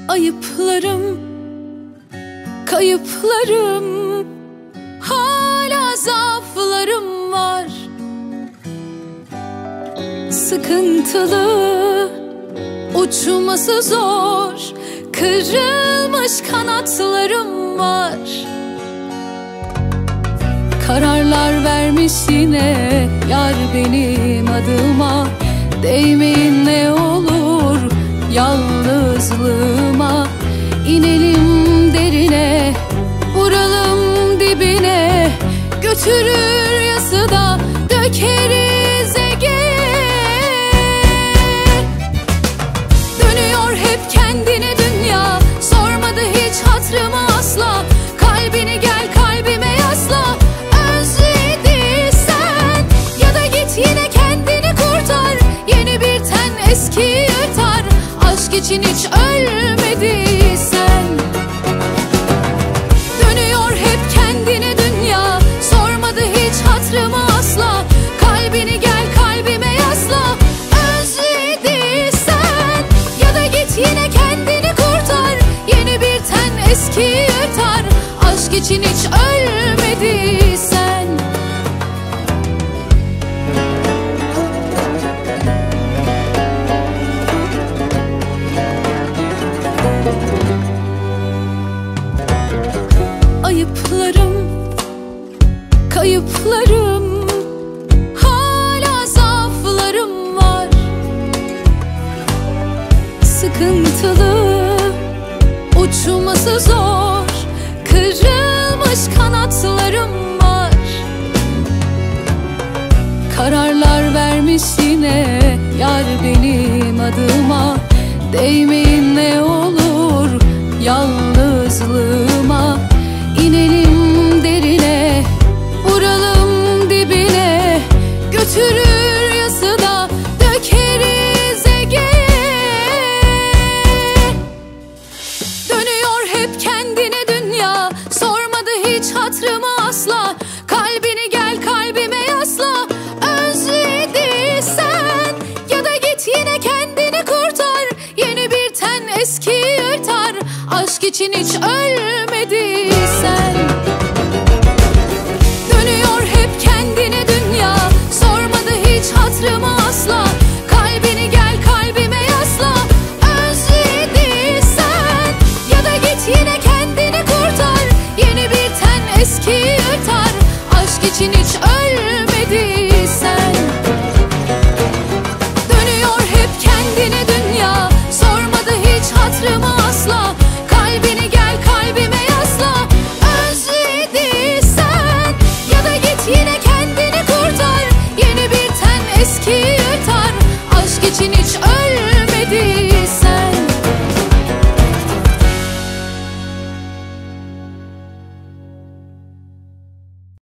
Ayıplarım, kayıplarım, hala zaaflarım var. Sıkıntılı, uçması zor, kırılmış kanatlarım var. Kararlar vermiş yine yar benim adıma. Değmeyin ne olur yalnızlığıma. İnelim derine, vuralım dibine. Götürür yası da dökeriz Ege'ye. Dönüyor hep kendine dünya, sormadı hiç hatırımı asla. Kalbini gel kalbime yasla. Özlediysen ya da git yine kendini kurtar. Yeni bir ten eski yırtar. Aşk için hiç ölmediysen. Dönüyor hep kendine dünya, sormadı hiç hatırımı asla. Kalbini gel kalbime yasla. Özlediysen ya da git yine kendini kurtar. Yeni bir ten eski yırtar. Aşk için hiç ölmediysen. Ayıplarım, kayıplarım, hala zaaflarım var. Sıkıntılı, uçması zor, kırılmış kanatlarım var. Kararlar vermiş yine yar benim adıma. Değmeyin ne olur yalnızlığıma. İnelim derine, vuralım dibine. Götürür yası da dökeriz Ege'ye. Dönüyor hep kendine dünya, sormadı hiç hatırımı asla. Kalbini gel kalbime yasla. Özlediysen ya da git yine kendini kurtar. Yeni bir ten eski yırtar. Aşk için hiç ölmedi.